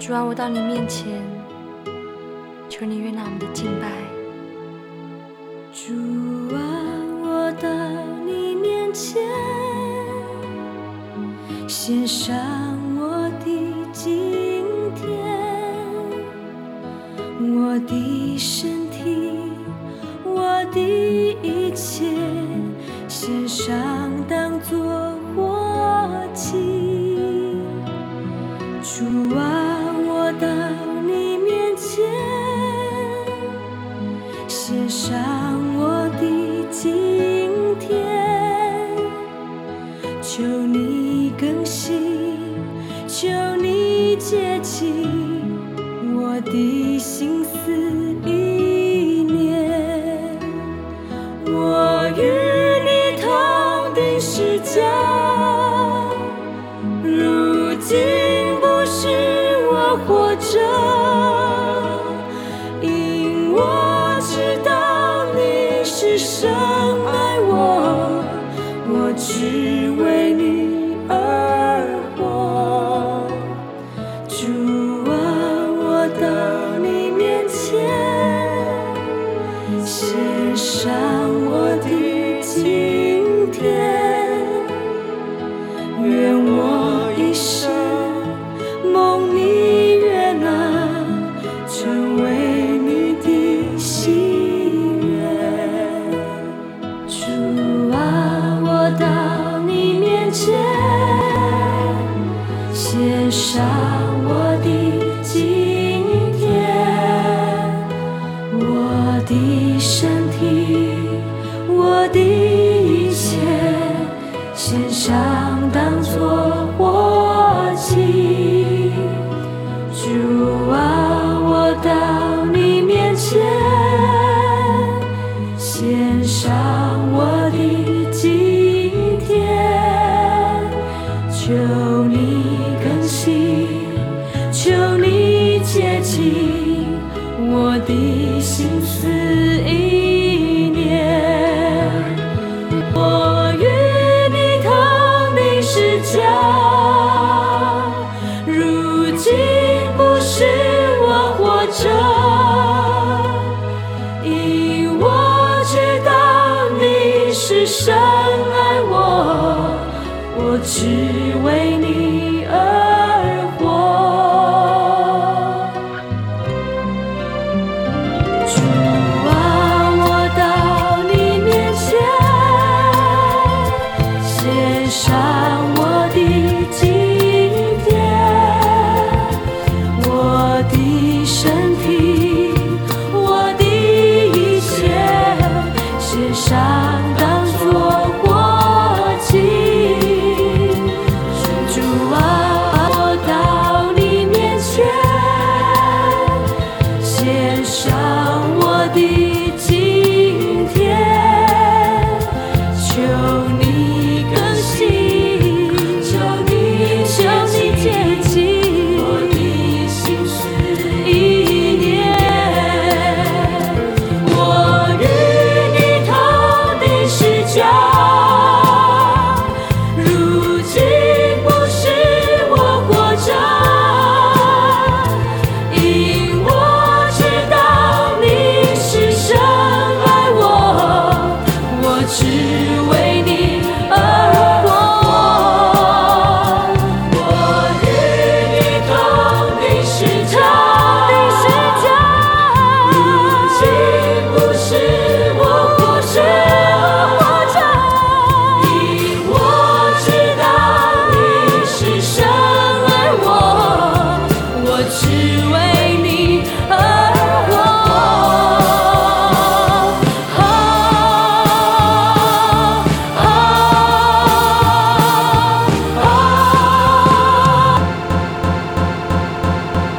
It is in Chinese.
主啊，我到你面前，求你悦纳我们的敬拜。 主啊，我到你面前，献上我的今天，我的身体，我的一切，献上当作活祭。主啊，我到你面前，献上我的今天，求你更新，求你洁净我的心思意念。我与你同定十架，如今不是我活着，因我知道你是深爱我，我只为你而活。主啊，我到你面前，献上我的今天，愿我一生蒙你悦纳，成为你的喜悦。主啊，我到你面前，献上我的今天，我的身体，我的一切，献上当作活祭。主啊，我到你面前，献上我的今天，求你更新，求你洁净我的心思意念。我与你同定十架，如今不是我活着，因我知道你是深爱我，我只为你而活。主啊，我到你面前，献上我的今天，我的身体，我的一切，献上当作活祭。主啊，我到你面前，献上我的今天，求你更新，求你洁净我的心思意念。我与你同定十架，如今不是我活着，因我知道你是深爱我，我只为你